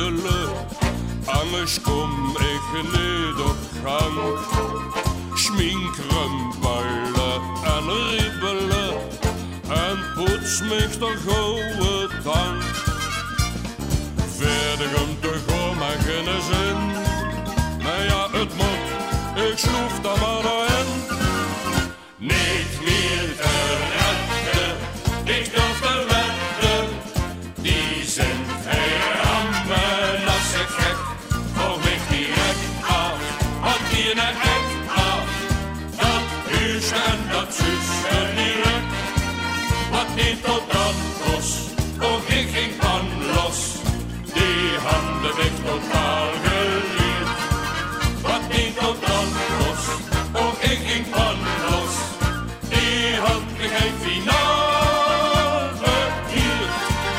regelen, anders kom ik niet op gang. Schminkrumpelen en riebelen en poets mich de gouden tand. Verder om te gaan maar geen zin, maar ja het moet, ik sloef daar maar doorheen. Niet meer te redden, ik durf te wedden, die zijn heel aan me als ik gek. Voor mich direct af, had die een ek af, dat huis en dat zussen direct. Wat niet tot dan was, of ik ging pan los, die handen ik totaal geleerd. Wat niet tot dan was, of ik ging pan los, die had ik geen finale bekeerd.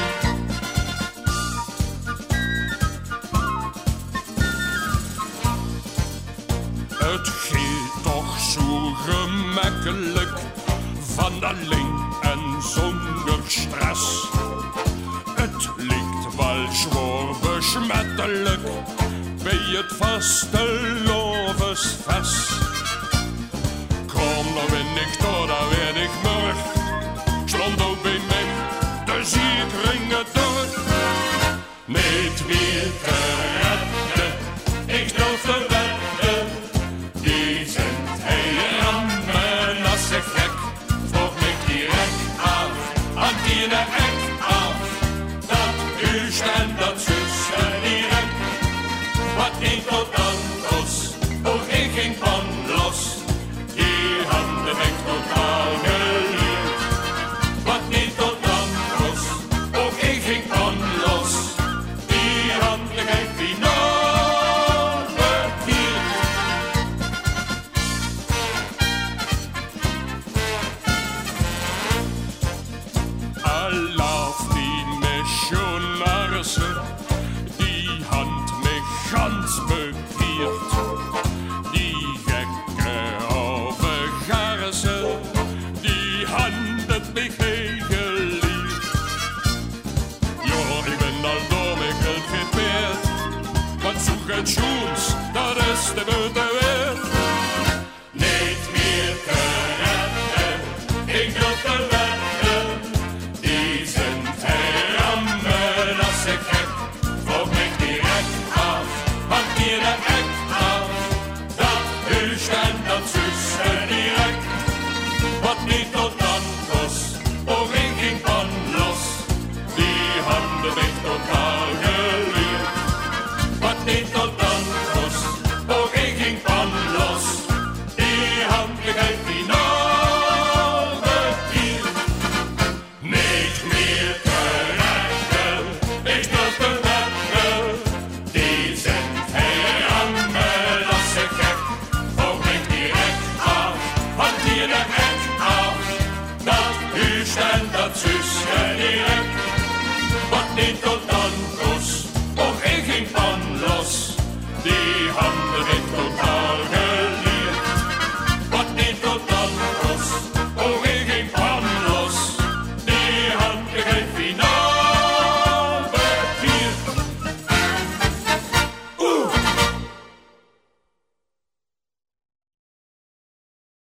Het gaat toch zo gemakkelijk, van alleen en zonder stress. Het lijkt wel zwaar besmettelijk bij het vastelovensfest. Kom, dan ben ik door, dan werd ik murg. Stond ook bij mij, dus ik ring het door. Niet meer te redden, ik durf te wedden, die zijn heel aan me als ik gek. Volg mij direct af, aan die een ek af, dat huis en dat zussen direct. Wat niet tot dan was, ook ik ging pan los, die handen ik totaal geleerd. Wat niet tot dan was, ook ik ging pan los, die handen ik finaal bekeerd. Alaf die missionarissen, die hand me gans bekeerd. Die gekke overgarissen, die handen me geen geleerd. Ja, ik ben al door mijn geld gepeerd, want zoek en schoens, dat is de buiten weer. Niet meer te redden, ik durf te wedden, die zijn heel aan me als ik gek. Volg mij direct af, want die een ek af, dat huis en dat zussen direct. Wat niet tot dan was, ook ik ging pan los, die handen ik totaal geleerd. Wat niet tot dan was, ook ik ging pan los, die handen ik finaal bekeerd. Niet meer te redden, ik durf te wedden, die zijn heel aan me als ik gek. Volg mij direct af, want die een ek af, dat huis en dat zussen direct. Wat niet tot